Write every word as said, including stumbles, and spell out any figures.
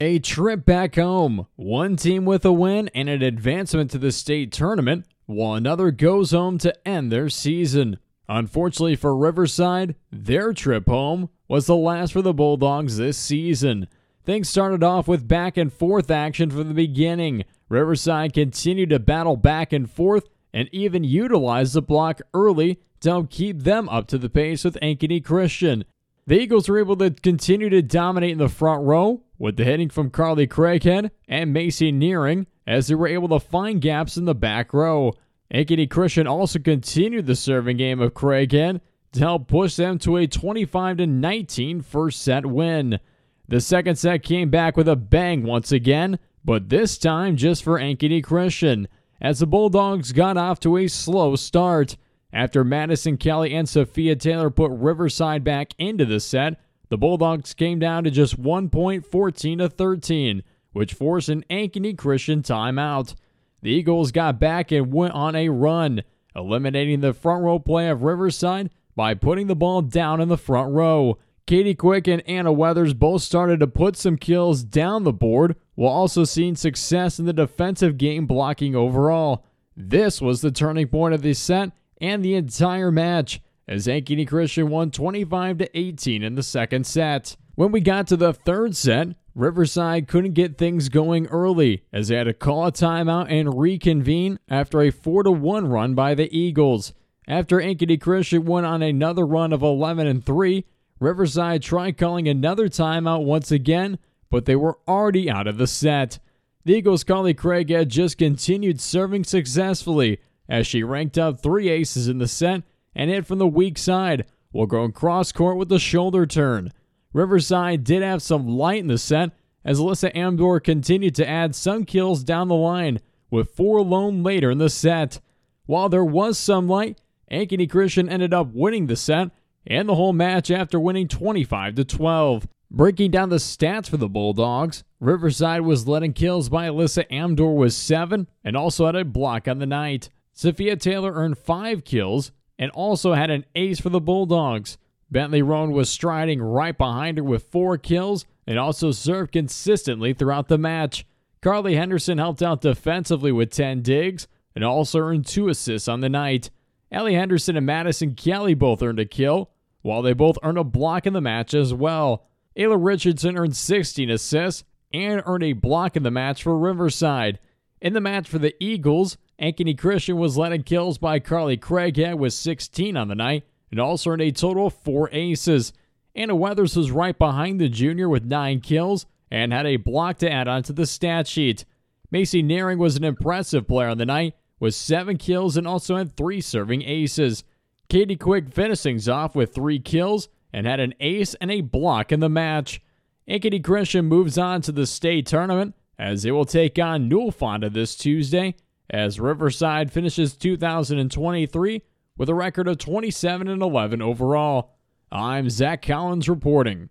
A trip back home, one team with a win and an advancement to the state tournament, while another goes home to end their season. Unfortunately for Riverside, their trip home was the last for the Bulldogs this season. Things started off with back and forth action from the beginning. Riverside continued to battle back and forth and even utilized the block early to help keep them up to the pace with Ankeny Christian. The Eagles were able to continue to dominate in the front row with the hitting from Carly Craighead and Macy Nearing as they were able to find gaps in the back row. Ankeny Christian also continued the serving game of Craighead to help push them to a twenty-five to nineteen first set win. The second set came back with a bang once again, but this time just for Ankeny Christian, as the Bulldogs got off to a slow start. After Madison Kelly and Sophia Taylor put Riverside back into the set, the Bulldogs came down to just one point, fourteen to thirteen, which forced an Ankeny Christian timeout. The Eagles got back and went on a run, eliminating the front row play of Riverside by putting the ball down in the front row. Katie Quick and Anna Weathers both started to put some kills down the board, while also seeing success in the defensive game blocking overall. This was the turning point of the set and the entire match, as Ankeny Christian won twenty-five to eighteen in the second set. When we got to the third set, Riverside couldn't get things going early, as they had to call a timeout and reconvene after a four to one run by the Eagles. After Ankeny Christian went on another run of eleven and three, Riverside tried calling another timeout once again, but they were already out of the set. The Eagles' Carly Craighead just continued serving successfully, as she ranked up three aces in the set and hit from the weak side while going cross-court with the shoulder turn. Riverside did have some light in the set as Alyssa Amdor continued to add some kills down the line with four alone later in the set. While there was some light, Ankeny Christian ended up winning the set and the whole match after winning twenty-five to twelve. Breaking down the stats for the Bulldogs, Riverside was led in kills by Alyssa Amdor with seven and also had a block on the night. Sophia Taylor earned five kills and also had an ace for the Bulldogs. Bentley Roan was striding right behind her with four kills and also served consistently throughout the match. Carly Henderson helped out defensively with ten digs and also earned two assists on the night. Ellie Henderson and Madison Kelly both earned a kill, while they both earned a block in the match as well. Ayla Richardson earned sixteen assists and earned a block in the match for Riverside. In the match for the Eagles, Ankeny Christian was led in kills by Carly Craighead with sixteen on the night and also earned a total of four aces. Anna Weathers was right behind the junior with nine kills and had a block to add on to the stat sheet. Macy Nearing was an impressive player on the night with seven kills and also had three serving aces. Katie Quick finished things off with three kills and had an ace and a block in the match. Ankeny Christian moves on to the state tournament as they will take on Newell Fonda this Tuesday, as Riverside finishes two thousand twenty-three with a record of twenty-seven and eleven overall. I'm Zach Collins reporting.